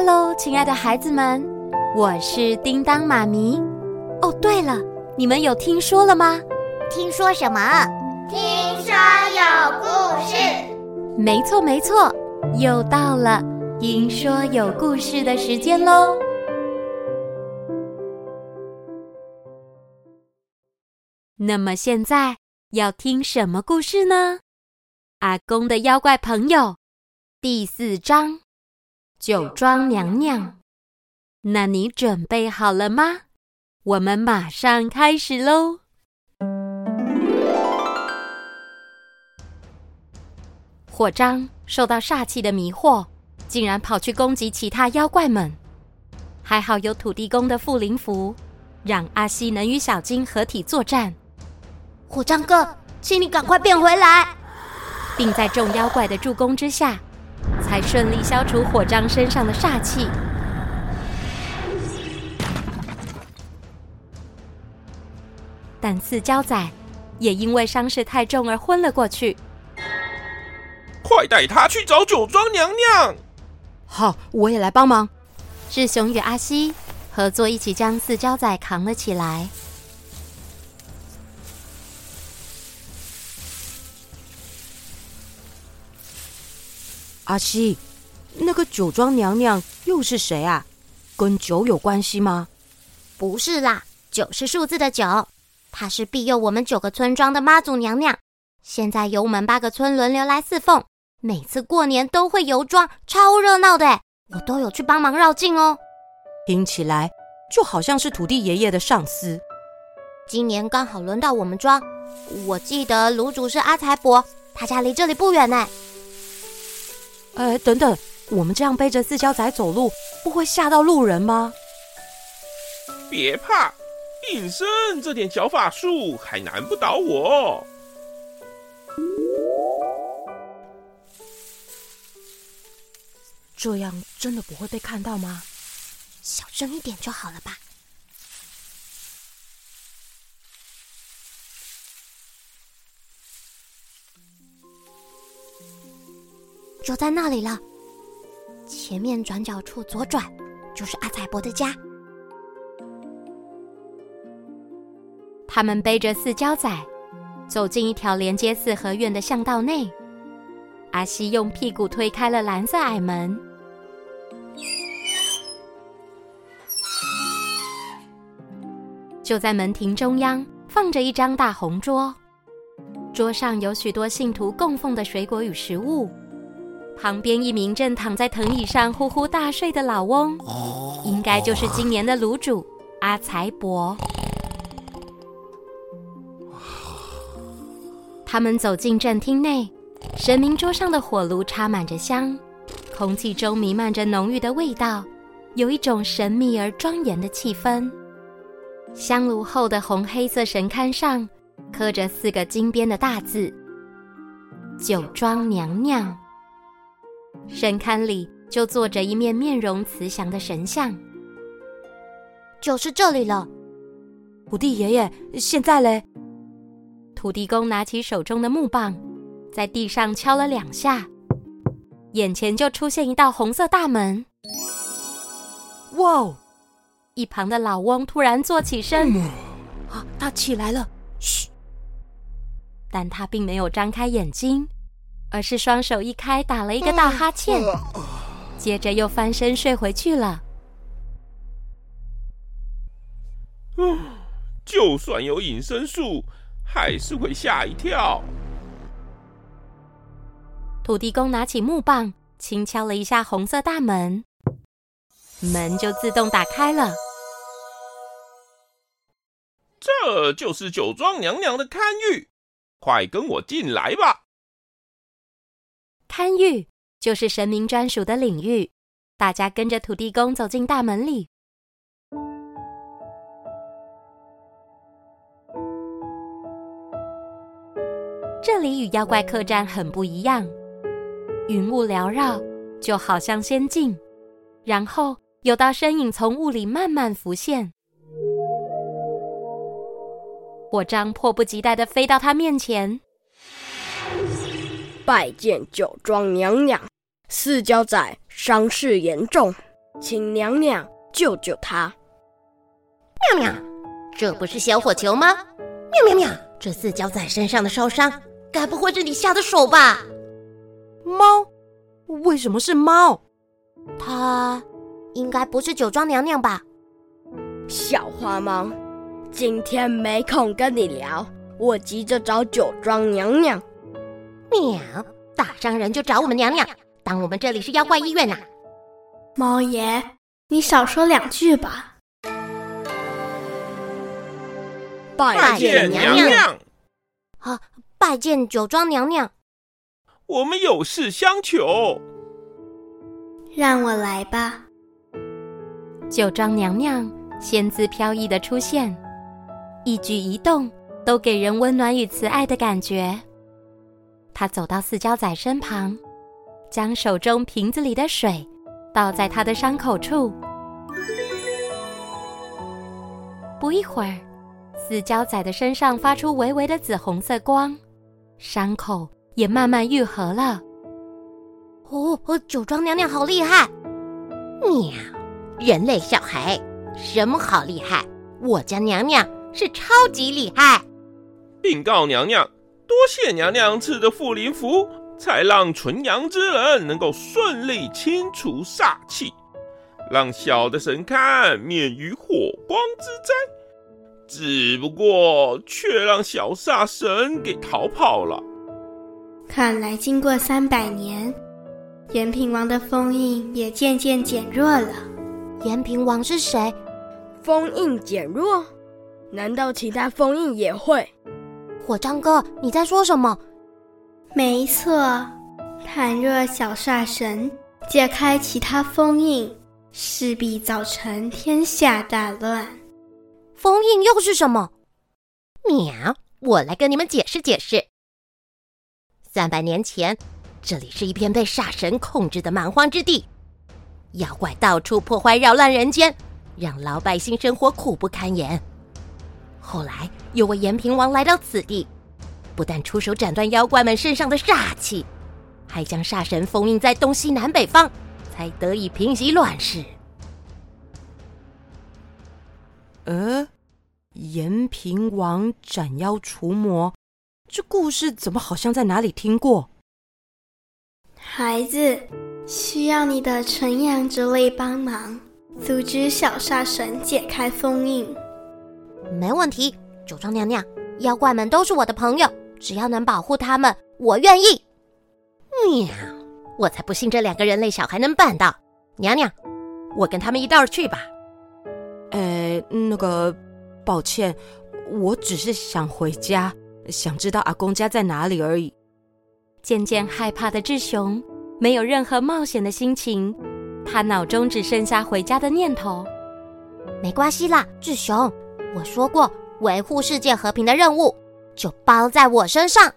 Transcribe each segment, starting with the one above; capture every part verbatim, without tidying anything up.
喽，亲爱的孩子们，我是叮当妈咪。哦，对了，你们有听说了吗？ 听说什么？ 听说有故事。 没错没错，又到了听说有故事的时间喽。那么现在要听什么故事呢？阿公的妖怪朋友第四章，酒庄娘娘。那你准备好了吗？我们马上开始喽。火章受到煞气的迷惑，竟然跑去攻击其他妖怪们。还好有土地公的护灵符，让阿西能与小金合体作战。 火章哥，请你赶快变回来！ 并在众妖怪的助攻之下，才顺利消除火章身上的煞气。但四蛟仔也因为伤势太重而昏了过去。 快带他去找酒庄娘娘！ 好，我也来帮忙。 志雄与阿西合作一起将四蛟仔扛了起来。 阿西，那个酒庄娘娘又是谁啊？跟酒有关系吗？ 不是啦，九是数字的九，她是庇佑我们九个村庄的妈祖娘娘。现在由我们八个村轮流来侍奉，每次过年都会游庄，超热闹的，我都有去帮忙绕境哦。 听起来就好像是土地爷爷的上司。 今年刚好轮到我们庄，我记得炉主是阿财伯，他家离这里不远呢。 呃，等等，我们这样背着四蛟仔走路，不会吓到路人吗？ 别怕，隐身这点小法术还难不倒我。 这样真的不会被看到吗？ 小声一点就好了吧。就在那里了，前面转角处左转，就是阿财伯的家。 他们背着四蛟仔，走进一条连接四合院的巷道内。阿西用屁股推开了蓝色矮门。就在门庭中央放着一张大红桌，桌上有许多信徒供奉的水果与食物。旁边一名正躺在藤椅上呼呼大睡的老翁，应该就是今年的炉主阿财伯。他们走进正厅内，神明桌上的火炉插满着香，空气中弥漫着浓郁的味道，有一种神秘而庄严的气氛。香炉后的红黑色神龛上刻着四个金边的大字：酒庄娘娘。神龛里就坐着一面面容慈祥的神像。 就是这里了。 土地爷爷，现在嘞？ 土地公拿起手中的木棒，在地上敲了两下，眼前就出现一道红色大门。 哇哦！ 一旁的老翁突然坐起身， 嗯、啊，他起来了。嘘！ 但他并没有张开眼睛，而是双手一开，打了一个大哈欠，接着又翻身睡回去了。 嗯，就算有隐身术，还是会吓一跳。 土地公拿起木棒，轻敲了一下红色大门，门就自动打开了。 这就是酒庄娘娘的看狱，快跟我进来吧。 看狱就是神明专属的领域，大家跟着土地公走进大门里。这里与妖怪客栈很不一样，云雾缭绕，就好像仙境，然后有道身影从雾里慢慢浮现。火章迫不及待地飞到他面前。 拜见酒庄娘娘，四蛟仔伤势严重， 请娘娘救救他。 喵喵，这不是小火球吗？喵喵喵，这四脚仔身上的烧伤，该不会是你下的手吧？ 猫？为什么是猫？ 它应该不是酒庄娘娘吧？ 小花猫，今天没空跟你聊，我急着找酒庄娘娘。 喵，打伤人就找我们娘娘，当我们这里是妖怪医院啊？ 猫爷，你少说两句吧。 拜见娘娘。 啊，拜见酒庄娘娘。 我们有事相求。 让我来吧。 酒庄娘娘仙姿飘逸的出现，一举一动都给人温暖与慈爱的感觉。她走到四脚仔身旁，将手中瓶子里的水倒在他的伤口处。不一会儿，四脚仔的身上发出微微的紫红色光，伤口也慢慢愈合了。 哦，酒庄娘娘好厉害！喵，人类小孩，什么好厉害？我家娘娘是超级厉害！ 禀告娘娘，多谢娘娘赐的护灵符，才让纯阳之人能够顺利清除煞气，让小的神龛免于火光之灾。只不过却让小煞神给逃跑了。 看来经过三百年，延平王的封印也渐渐减弱了。 延平王是谁？ 封印减弱？难道其他封印也会？ 火张哥，你在说什么？ 没错，倘若小煞神解开其他封印，势必造成天下大乱。 封印又是什么？喵，我来跟你们解释解释。三百年前，这里是一片被煞神控制的蛮荒之地，妖怪到处破坏扰乱人间，让老百姓生活苦不堪言。后来有位延平王来到此地，不但出手斩断妖怪们身上的煞气，还将煞神封印在东西南北方，才得以平息乱世。 呃，延平王斩妖除魔，这故事怎么好像在哪里听过？ 孩子，需要你的纯阳之力帮忙，阻止小煞神解开封印。 没问题，酒庄娘娘，妖怪们都是我的朋友，只要能保护他们，我愿意。喵，我才不信这两个人类小孩能办到。娘娘，我跟他们一道去吧。 呃，那个，抱歉，我只是想回家，想知道阿公家在哪里而已。 渐渐害怕的志雄没有任何冒险的心情，他脑中只剩下回家的念头。 没关系啦，志雄，我说过，维护世界和平的任务就包在我身上。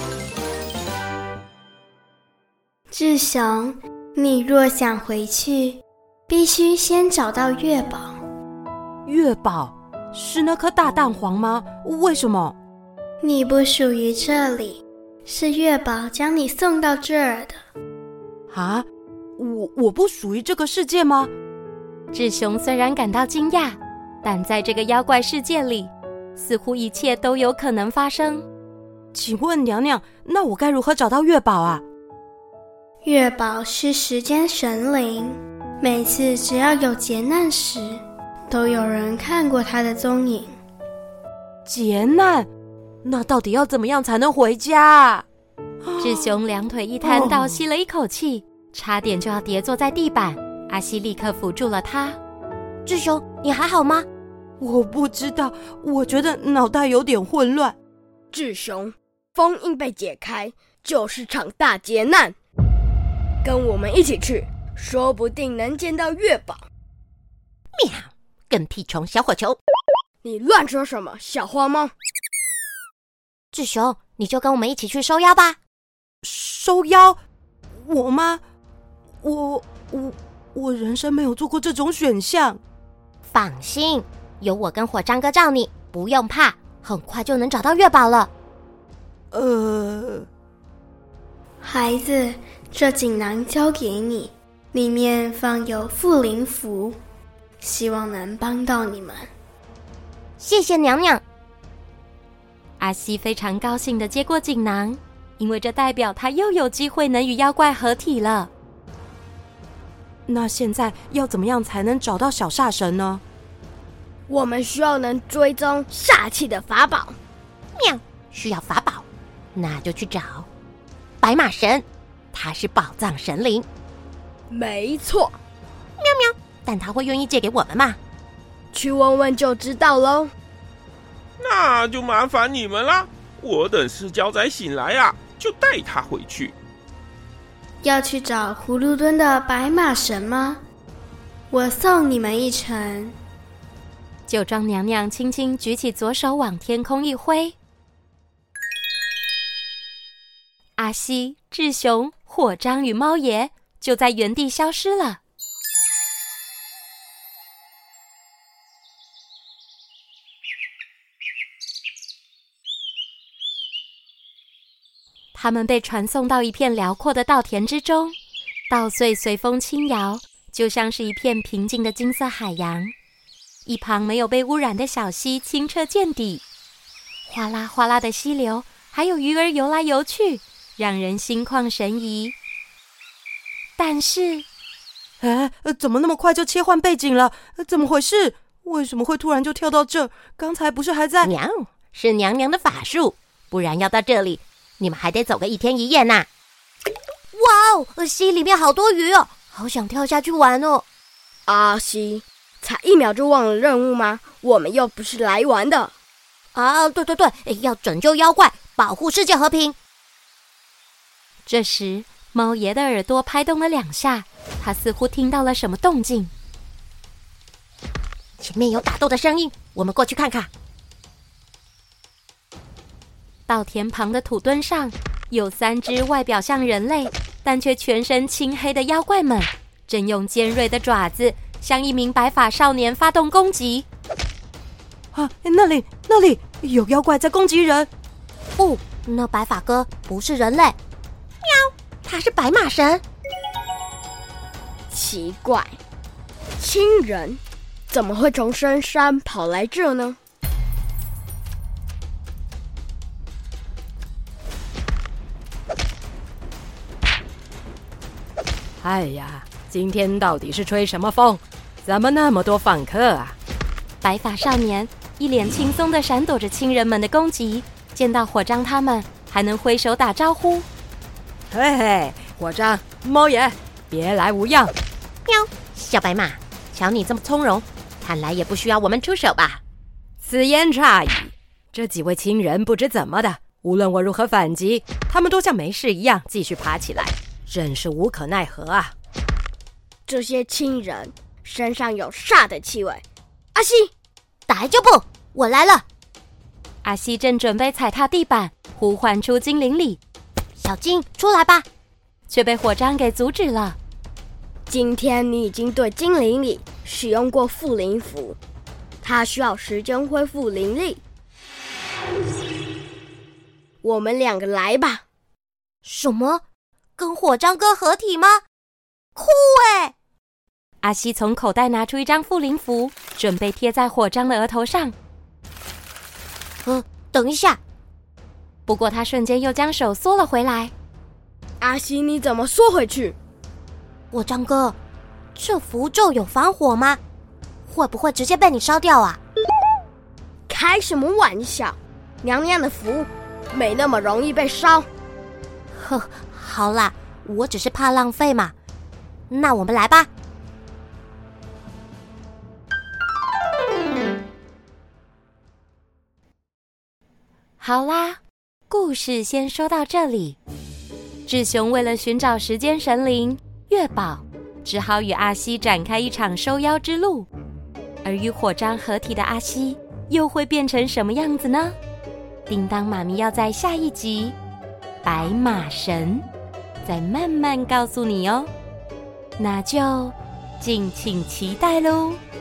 志雄，你若想回去，必须先找到月宝。 月宝是那颗大蛋黄吗？为什么？ 你不属于这里，是月宝将你送到这儿的。 啊，我我不属于这个世界吗？ 志雄虽然感到惊讶，但在这个妖怪世界里，似乎一切都有可能发生。 请问娘娘，那我该如何找到月宝啊？ 月宝是时间神灵，每次只要有劫难时，都有人看过他的踪影。 劫难？那到底要怎么样才能回家啊？ 志雄两腿一摊，倒吸了一口气，差点就要跌坐在地板。阿西立刻扶住了他。 志雄，你还好吗？ 我不知道，我觉得脑袋有点混乱。 志雄，封印被解开就是场大劫难，跟我们一起去，说不定能见到月宝。 喵，跟屁虫小火球！ 你乱说什么，小花猫？ 志雄，你就跟我们一起去收妖吧。 收妖？我吗？我我我人生没有做过这种选项。 放心，有我跟火张哥罩你，不用怕，很快就能找到月宝了。 呃， 孩子，这锦囊交给你， 里面放有护灵符，希望能帮到你们。 谢谢娘娘。 阿西非常高兴地接过锦囊，因为这代表他又有机会能与妖怪合体了。 那现在要怎么样才能找到小煞神呢？ 我们需要能追踪煞气的法宝。 喵，需要法宝，那就去找白马神，他是宝藏神灵。 没错。 喵喵，但他会愿意借给我们吗？ 去问问就知道喽。 那就麻烦你们啦，我等四脚仔醒来啊，就带他回去。 要去找葫芦墩的白马神吗？我送你们一程。 酒庄娘娘轻轻举起左手往天空一挥，阿西、志雄、火章与猫爷就在原地消失了。他们被传送到一片辽阔的稻田之中，稻穗随风轻摇，就像是一片平静的金色海洋。一旁没有被污染的小溪清澈见底，哗啦哗啦的溪流，还有鱼儿游来游去，让人心旷神怡。但是， 哎，怎么那么快就切换背景了？怎么回事？为什么会突然就跳到这？刚才不是还在…… 娘，是娘娘的法术，不然要到这里，你们还得走个一天一夜呢。哇哦，溪里面好多鱼哦，好想跳下去玩哦。 阿西，才一秒就忘了任务吗？我们又不是来玩的。 啊，对对对，要拯救妖怪，保护世界和平。 这时，猫爷的耳朵拍动了两下，他似乎听到了什么动静。 前面有打斗的声音，我们过去看看。 稻田旁的土墩上，有三只外表像人类，但却全身青黑的妖怪们，正用尖锐的爪子向一名白发少年发动攻击。 啊，那里那里有妖怪在攻击人！ 不，那白发哥不是人类。喵，他是白马神。 奇怪，亲人怎么会从深山跑来这呢？ 哎呀，今天到底是吹什么风？怎么那么多访客啊？ 白发少年一脸轻松地闪躲着亲人们的攻击，见到火章他们，还能挥手打招呼。 嘿嘿，火章、猫爷，别来无恙。 喵，小白马，瞧你这么从容，看来也不需要我们出手吧？ 此言差矣。这几位亲人不知怎么的，无论我如何反击，他们都像没事一样继续爬起来，真是无可奈何啊！ 这些亲人身上有煞的气味。阿西， 打就不，我来了。 阿西正准备踩踏地板，呼唤出精灵里， 小金出来吧， 却被火章给阻止了。 今天你已经对精灵里使用过附灵符，它需要时间恢复灵力。我们两个来吧。 什么？跟火章哥合体吗？酷欸！ 阿西从口袋拿出一张附灵符，准备贴在火章的额头上。 呃，等一下。 不过他瞬间又将手缩了回来。 阿西，你怎么缩回去？ 火章哥，这符咒有防火吗？会不会直接被你烧掉啊？ 开什么玩笑！娘娘的符没那么容易被烧。 呵，好啦，我只是怕浪费嘛。那我们来吧。 好啦，故事先说到这里。志雄为了寻找时间神灵月宝，只好与阿西展开一场收妖之路。而与火章合体的阿西又会变成什么样子呢？叮当妈咪要在下一集《白马神》再慢慢告诉你哦，那就敬请期待喽。